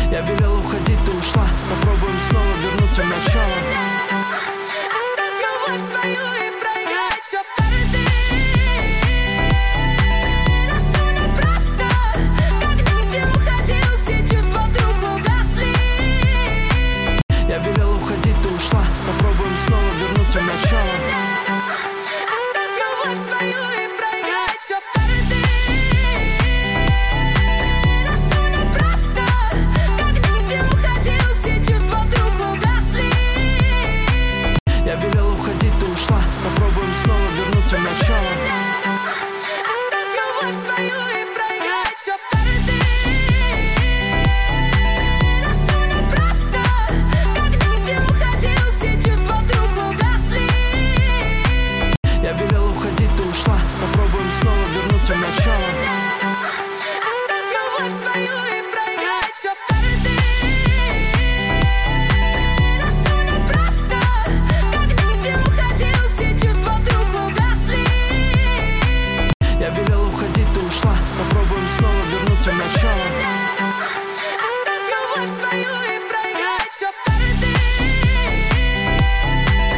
Я велел уходить, ты ушла. Попробуем снова вернуться в начало. Оставь любовь свою и проиграй все в карты. Но все напрасно. Когда ты уходил, все чувства вдруг угасли. Я велел уходить, ты ушла. Попробуем снова вернуться в начало. Оставь любовь свою и проиграй все в карты. Но все напрасно. Когда ты уходил, все чувства вдруг угасли. Я велел уходить, ты ушла. Попробуем снова вернуться в начало. Оставь любовь свою и проиграй все в карты. Но все напрасно. Когда ты уходил, все чувства вдруг угасли. Я велел уходить, ты ушла. Попробуем снова вернуться в начало. Оставь любовь свою и проиграй все в карты. Но все напрасно. Когда ты уходил, все чувства вдруг угасли. Я велел уходить, ты ушла. Попробуем снова вернуться в начало. Оставь любовь свою